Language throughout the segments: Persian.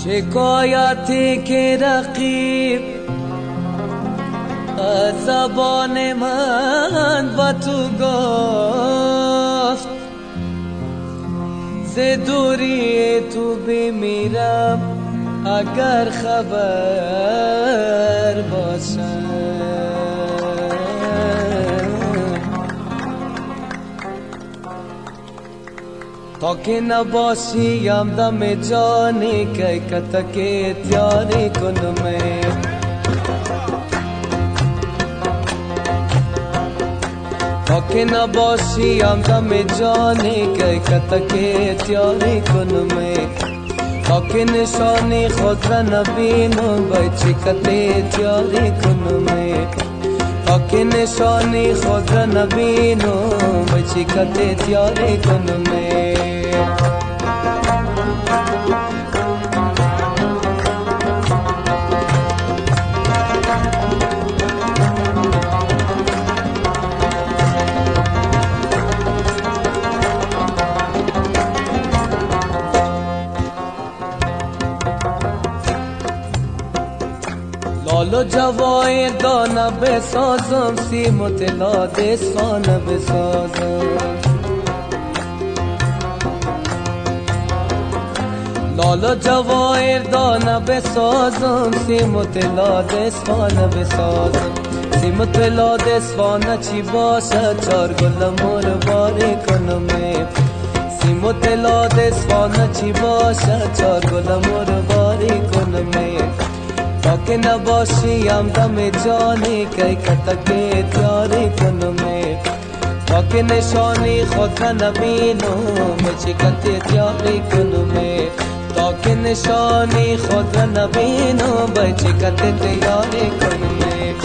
شکایتی که رقیب از زبان من با تو گفت، ز دوری تو بمیرم اگر خبر باشم. تا که نباشی همدم جانی که کتک تیاری کنم، تا که نباشی همدم جانی که کتک تیاری کنم، تا که نشانی خود را نبینم بچه کتک تیاری کنم، تا که نشانی خود را نبینم بچه کتک تیاری کنم. لالو جوای دانه بسازم، سیم و طلا دستانه بسازم. لالو جوای دانه بسازم، سیم و طلا دستانه بسازم. سیم و طلا دستانه چی باشه چار گل مور باری کنم، سیم و طلا دستانه چی باشه چار گل مور باری کنم. تا که نباشی همدم جانی که کتک تیاری کنم، تا که نشانی خود را نبینم چه کتک تیاری کنم، تا که نشانی خود را نبینم چه کتک تیاری کنم.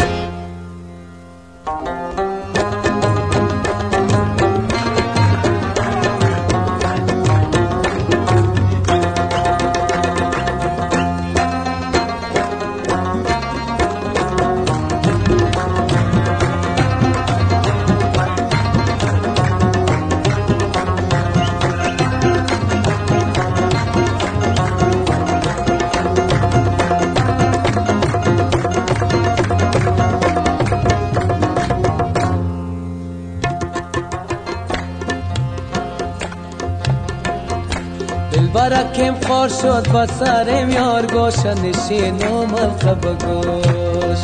برکم خار شد با سرم یار گوش نشینم الخب گوش.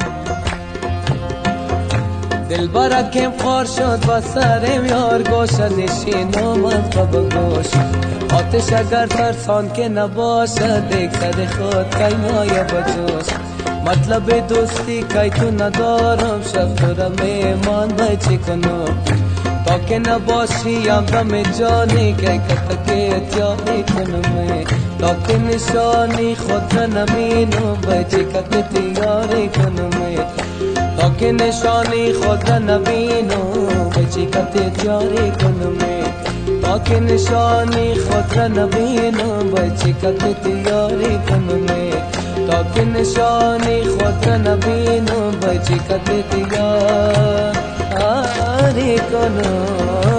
دل برکم خار شد با سرم یار گوش نشینم الخب گوش. آتش اگر ترسان که نباشه دیگ سر خود که نایه بجوش. مطلب دوستی که تو ندارم شب تو را میمان بای چی کنم، تا که نباشی همدم جانی که کتک تیاری کنم، تا که نشانی خود را نبینم بچه کتک تیاری کنم، تا که نشانی خود را نبینم بچه کتک تیاری کنم، تا که نشانی خود را نبینم بچه کتک تیاری کنم، تا که نشانی خود را نبینم بچه کتک تیاری کنم.